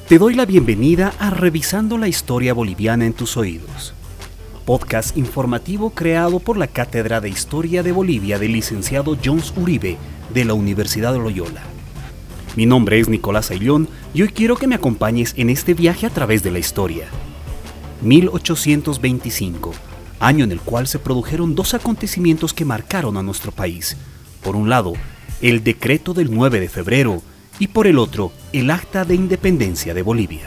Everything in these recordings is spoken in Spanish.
Te doy la bienvenida a Revisando la Historia Boliviana en tus oídos, podcast informativo creado por la Cátedra de Historia de Bolivia del licenciado Jones Uribe de la Universidad de Loyola. Mi nombre es Nicolás Ayllón y hoy quiero que me acompañes en este viaje a través de la historia. 1825, año en el cual se produjeron dos acontecimientos que marcaron a nuestro país. Por un lado, el decreto del 9 de febrero y por el otro, el Acta de Independencia de Bolivia.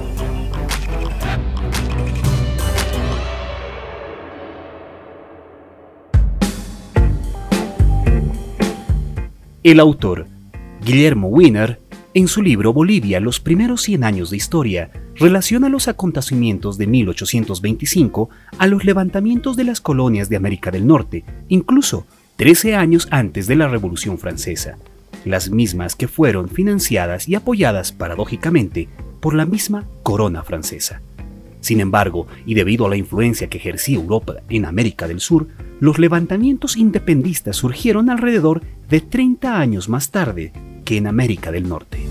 El autor, Guillermo Wiener, en su libro Bolivia, los primeros 100 años de historia, relaciona los acontecimientos de 1825 a los levantamientos de las colonias de América del Norte, incluso 13 años antes de la Revolución Francesa, las mismas que fueron financiadas y apoyadas paradójicamente por la misma corona francesa. Sin embargo, y debido a la influencia que ejercía Europa en América del Sur, los levantamientos independistas surgieron alrededor de 30 años más tarde que en América del Norte.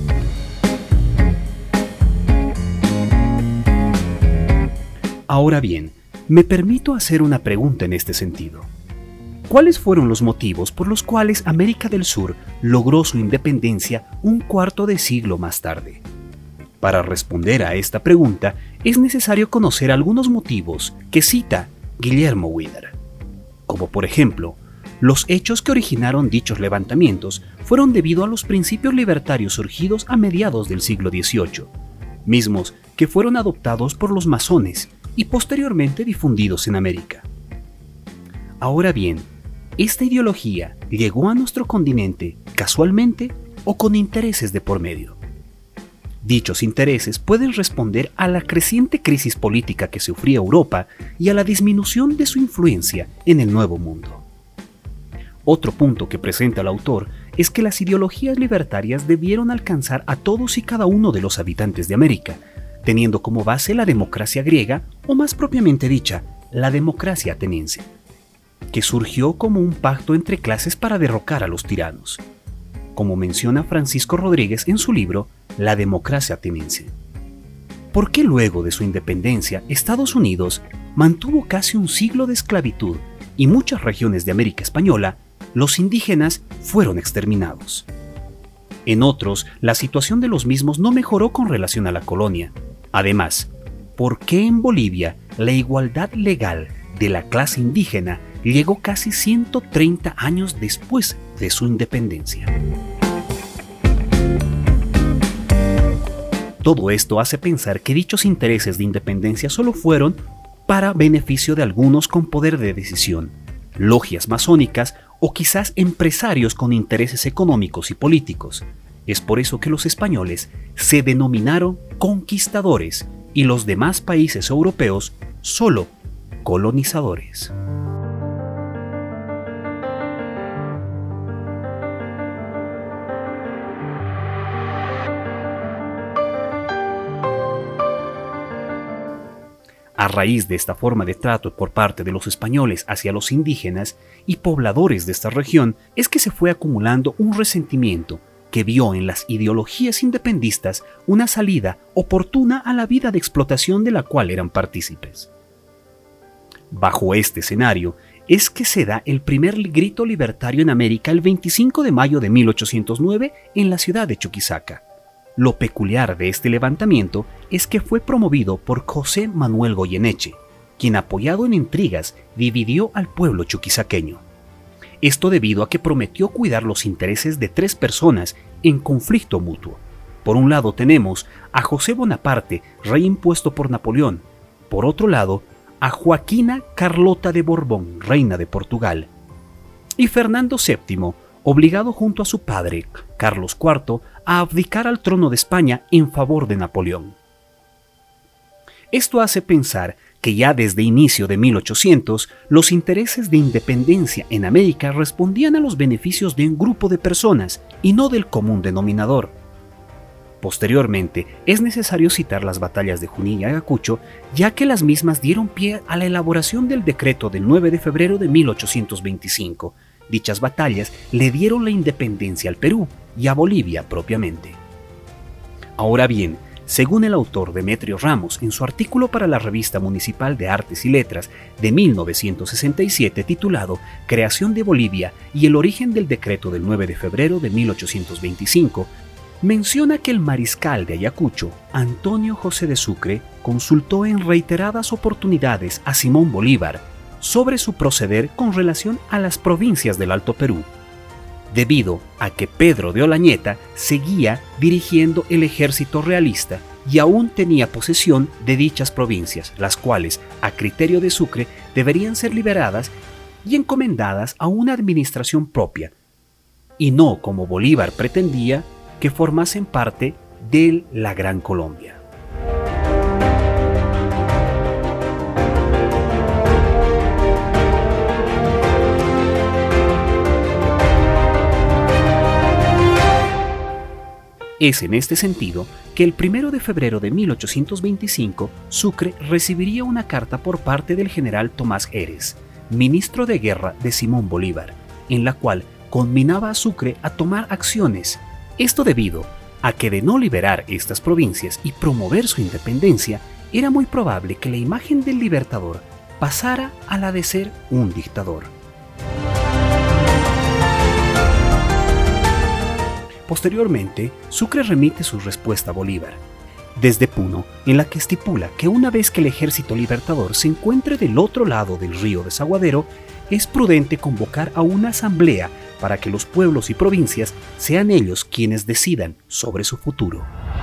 Ahora bien, me permito hacer una pregunta en este sentido. ¿Cuáles fueron los motivos por los cuales América del Sur logró su independencia un cuarto de siglo más tarde? Para responder a esta pregunta, es necesario conocer algunos motivos que cita Guillermo Wiener. Como por ejemplo, los hechos que originaron dichos levantamientos fueron debido a los principios libertarios surgidos a mediados del siglo XVIII, mismos que fueron adoptados por los masones y posteriormente difundidos en América. Ahora bien, ¿esta ideología llegó a nuestro continente casualmente o con intereses de por medio? Dichos intereses pueden responder a la creciente crisis política que sufría Europa y a la disminución de su influencia en el Nuevo Mundo. Otro punto que presenta el autor es que las ideologías libertarias debieron alcanzar a todos y cada uno de los habitantes de América, teniendo como base la democracia griega, o más propiamente dicha, la democracia ateniense, que surgió como un pacto entre clases para derrocar a los tiranos, como menciona Francisco Rodríguez en su libro La democracia ateniense. ¿Por qué luego de su independencia Estados Unidos mantuvo casi un siglo de esclavitud y muchas regiones de América Española, los indígenas fueron exterminados? En otros, la situación de los mismos no mejoró con relación a la colonia. Además, ¿por qué en Bolivia la igualdad legal de la clase indígena llegó casi 130 años después de su independencia? Todo esto hace pensar que dichos intereses de independencia solo fueron para beneficio de algunos con poder de decisión, logias masónicas o quizás empresarios con intereses económicos y políticos. Es por eso que los españoles se denominaron conquistadores y los demás países europeos solo colonizadores. A raíz de esta forma de trato por parte de los españoles hacia los indígenas y pobladores de esta región es que se fue acumulando un resentimiento que vio en las ideologías independistas una salida oportuna a la vida de explotación de la cual eran partícipes. Bajo este escenario es que se da el primer grito libertario en América el 25 de mayo de 1809 en la ciudad de Chuquisaca. Lo peculiar de este levantamiento es que fue promovido por José Manuel Goyeneche, quien apoyado en intrigas dividió al pueblo chuquisaqueño. Esto debido a que prometió cuidar los intereses de tres personas en conflicto mutuo. Por un lado tenemos a José Bonaparte, rey impuesto por Napoleón. Por otro lado, a Joaquina Carlota de Borbón, reina de Portugal. Y Fernando VII, obligado junto a su padre, Carlos IV, a abdicar al trono de España en favor de Napoleón. Esto hace pensar que ya desde inicio de 1800, los intereses de independencia en América respondían a los beneficios de un grupo de personas y no del común denominador. Posteriormente, es necesario citar las batallas de Junín y Ayacucho, ya que las mismas dieron pie a la elaboración del decreto del 9 de febrero de 1825. Dichas batallas le dieron la independencia al Perú y a Bolivia propiamente. Ahora bien, Según el autor Demetrio Ramos, en su artículo para la Revista Municipal de Artes y Letras de 1967 titulado Creación de Bolivia y el origen del decreto del 9 de febrero de 1825, menciona que el mariscal de Ayacucho, Antonio José de Sucre, consultó en reiteradas oportunidades a Simón Bolívar sobre su proceder con relación a las provincias del Alto Perú, debido a que Pedro de Olañeta seguía dirigiendo el ejército realista y aún tenía posesión de dichas provincias, las cuales, a criterio de Sucre, deberían ser liberadas y encomendadas a una administración propia, y no, como Bolívar pretendía, que formasen parte de la Gran Colombia. Es en este sentido que el 1 de febrero de 1825 Sucre recibiría una carta por parte del general Tomás Heres, ministro de guerra de Simón Bolívar, en la cual conminaba a Sucre a tomar acciones. Esto debido a que de no liberar estas provincias y promover su independencia, era muy probable que la imagen del libertador pasara a la de ser un dictador. Posteriormente, Sucre remite su respuesta a Bolívar, desde Puno, en la que estipula que una vez que el ejército libertador se encuentre del otro lado del río Desaguadero, es prudente convocar a una asamblea para que los pueblos y provincias sean ellos quienes decidan sobre su futuro.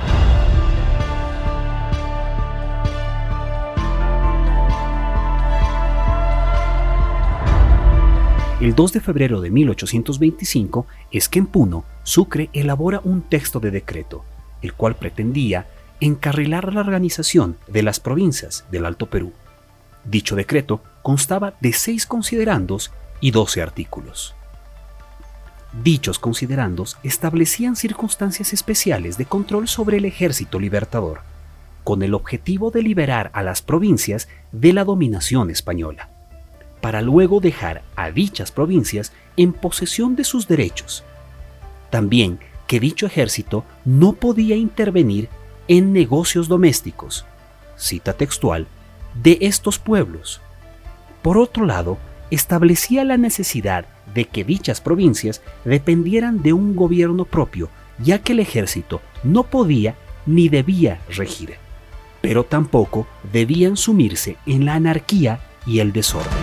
El 2 de febrero de 1825 es que en Puno, Sucre elabora un texto de decreto, el cual pretendía encarrilar la organización de las provincias del Alto Perú. Dicho decreto constaba de 6 considerandos y 12 artículos. Dichos considerandos establecían circunstancias especiales de control sobre el ejército libertador, con el objetivo de liberar a las provincias de la dominación española, para luego dejar a dichas provincias en posesión de sus derechos. También que dicho ejército no podía intervenir en negocios domésticos, cita textual, de estos pueblos. Por otro lado, establecía la necesidad de que dichas provincias dependieran de un gobierno propio, ya que el ejército no podía ni debía regir, pero tampoco debían sumirse en la anarquía y el desorden.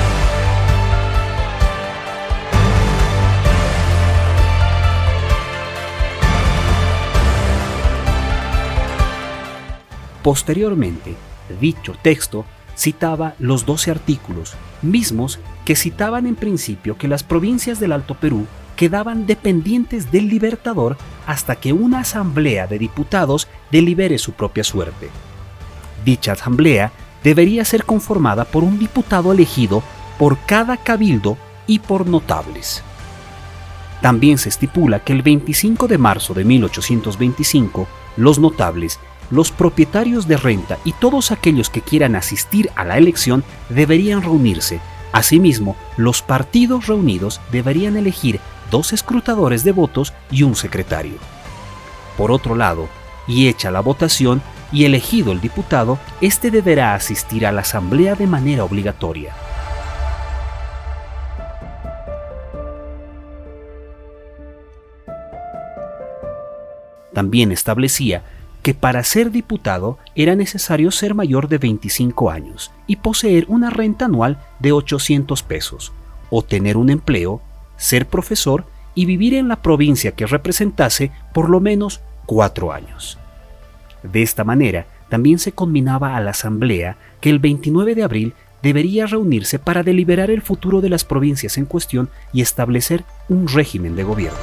Posteriormente, dicho texto citaba los 12 artículos, mismos que citaban en principio que las provincias del Alto Perú quedaban dependientes del libertador hasta que una asamblea de diputados delibere su propia suerte. Dicha asamblea debería ser conformada por un diputado elegido por cada cabildo y por notables. También se estipula que el 25 de marzo de 1825, los notables, los propietarios de renta y todos aquellos que quieran asistir a la elección deberían reunirse. Asimismo, los partidos reunidos deberían elegir 2 escrutadores de votos y un secretario. Por otro lado, y hecha la votación y elegido el diputado, éste deberá asistir a la asamblea de manera obligatoria. También establecía que para ser diputado era necesario ser mayor de 25 años y poseer una renta anual de 800 pesos, o tener un empleo, ser profesor y vivir en la provincia que representase por lo menos 4 años. De esta manera, también se conminaba a la asamblea que el 29 de abril debería reunirse para deliberar el futuro de las provincias en cuestión y establecer un régimen de gobierno.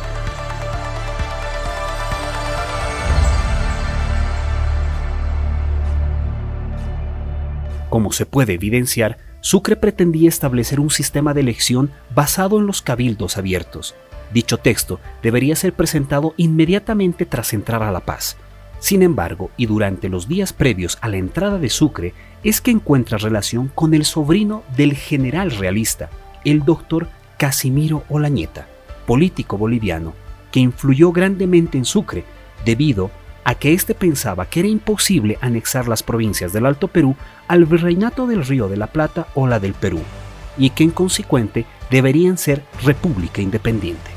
Como se puede evidenciar, Sucre pretendía establecer un sistema de elección basado en los cabildos abiertos. Dicho texto debería ser presentado inmediatamente tras entrar a La Paz. Sin embargo, y durante los días previos a la entrada de Sucre, es que encuentra relación con el sobrino del general realista, el doctor Casimiro Olañeta, político boliviano, que influyó grandemente en Sucre debido a que éste pensaba que era imposible anexar las provincias del Alto Perú al virreinato del Río de la Plata o la del Perú, y que en consecuente deberían ser república independiente.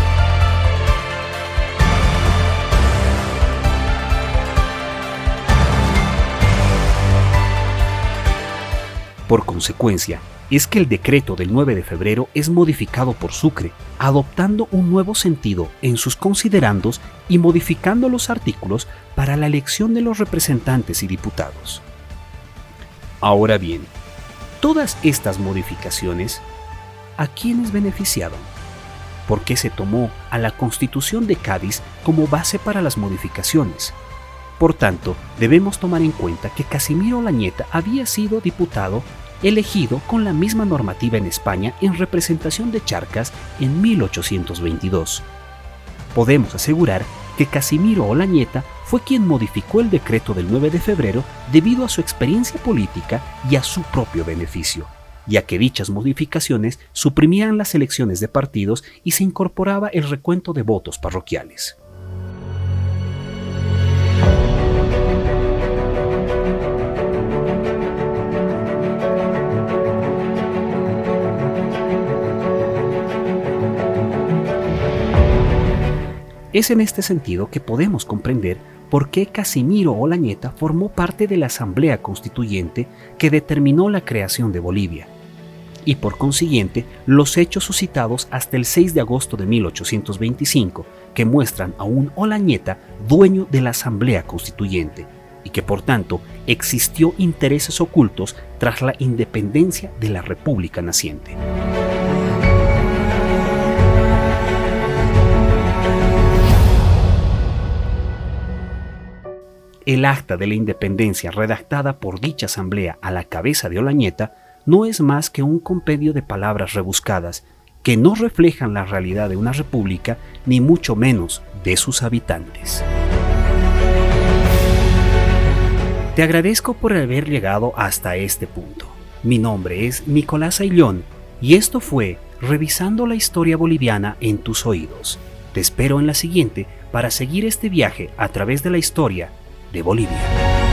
Por consecuencia, es que el decreto del 9 de febrero es modificado por Sucre, adoptando un nuevo sentido en sus considerandos y modificando los artículos para la elección de los representantes y diputados. Ahora bien, todas estas modificaciones, ¿a quiénes beneficiaron? ¿Por qué se tomó a la Constitución de Cádiz como base para las modificaciones? Por tanto, debemos tomar en cuenta que Casimiro Olañeta había sido diputado elegido con la misma normativa en España en representación de Charcas en 1822. Podemos asegurar que Casimiro Olañeta fue quien modificó el decreto del 9 de febrero debido a su experiencia política y a su propio beneficio, ya que dichas modificaciones suprimían las elecciones de partidos y se incorporaba el recuento de votos parroquiales. Es en este sentido que podemos comprender por qué Casimiro Olañeta formó parte de la Asamblea Constituyente que determinó la creación de Bolivia, y por consiguiente los hechos suscitados hasta el 6 de agosto de 1825, que muestran a un Olañeta dueño de la Asamblea Constituyente, y que por tanto existió intereses ocultos tras la independencia de la República naciente. El acta de la independencia redactada por dicha asamblea a la cabeza de Olañeta no es más que un compendio de palabras rebuscadas que no reflejan la realidad de una república ni mucho menos de sus habitantes. Te agradezco por haber llegado hasta este punto. Mi nombre es Nicolás Ayllón y esto fue Revisando la Historia Boliviana en tus oídos. Te espero en la siguiente para seguir este viaje a través de la historia de Bolivia.